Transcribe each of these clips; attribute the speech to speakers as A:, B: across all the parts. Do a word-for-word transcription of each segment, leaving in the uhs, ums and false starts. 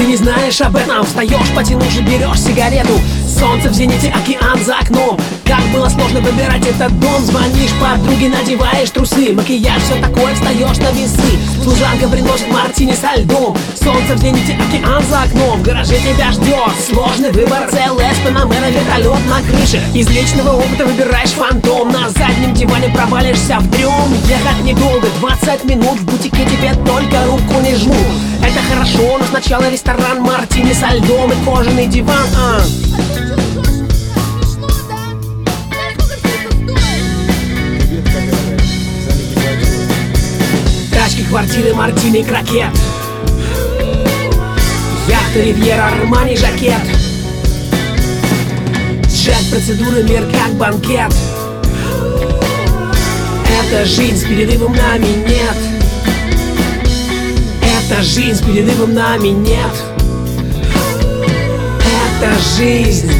A: ты не знаешь об этом. Встаешь, потянувши, берешь сигарету. Солнце в зените, океан за окном. Как было сложно выбирать этот дом. Звонишь подруге, надеваешь трусы. Макияж, все такое, встаешь на весы. Служанка приносит мартини со льдом. Солнце в зените, океан за окном. В гараже тебя ждет сложный выбор. Целая Панамера, вертолет на крыше. Из личного опыта выбираешь фантом. На заднем диване провалишься в дрем. Ехать недолго, двадцать минут. В бутике тебе только руку не жму. Это хорошо, но сначала ресторан, мартини со льдом и кожаный диван. а. Тачки, квартиры, мартини, крокет. Яхта, ривьера, Армани, жакет. Джет, процедуры, мир как банкет. Это жизнь с перерывом, нами нет. Это жизнь с перерывом, нами нет. Это жизнь.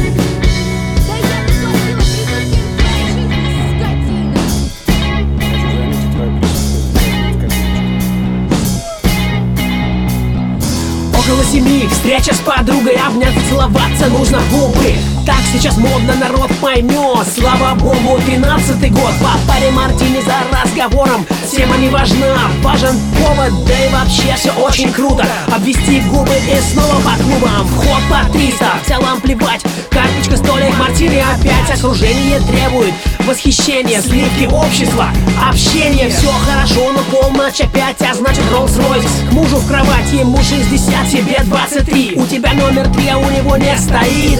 A: Около семи, встреча с подругой, обняться, целоваться нужно в губы. Так сейчас модно, народ поймет. Слава богу, тринадцатый год. По паре мартини за разговором. Тема не важна, важен повод. Да и вообще все очень круто. Обвести губы и снова по клубам. Вход по триста, в целом плевать. Карточка, столик, мартини опять. Окружение требует восхищения. Сливки общества, общение. Все хорошо, но полночь опять. А значит Роллс-Ройс. К мужу в кровать, ему шестьдесят, тебе двадцать три. У тебя номер три, а у него не стоит.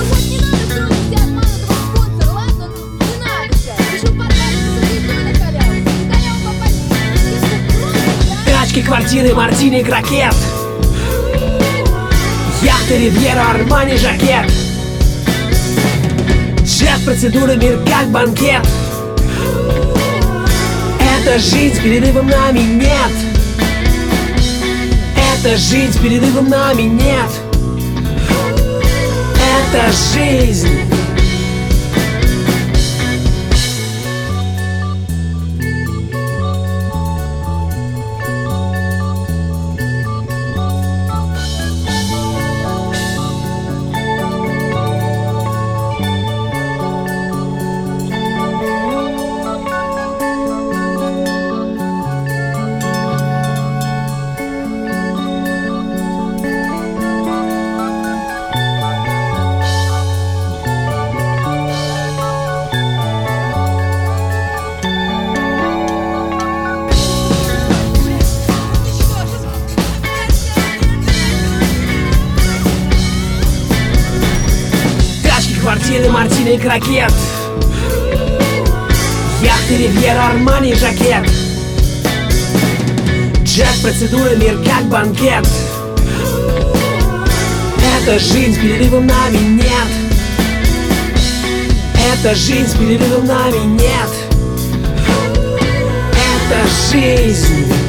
A: Квартиры, мартини, крокет. Яхты, ривьера, Армани, жакет. Джет, процедуры, мир как банкет. Это жизнь с перерывом, нами нет. Это жизнь с перерывом, нами нет. Это жизнь. Квартиры, мартини, крокет. Яхты, ривьера, Армани, жакет. Джет, процедуры, мир как банкет. Это жизнь с перерывом, нами нет. Это жизнь с перерывом, нами нет. Это жизнь.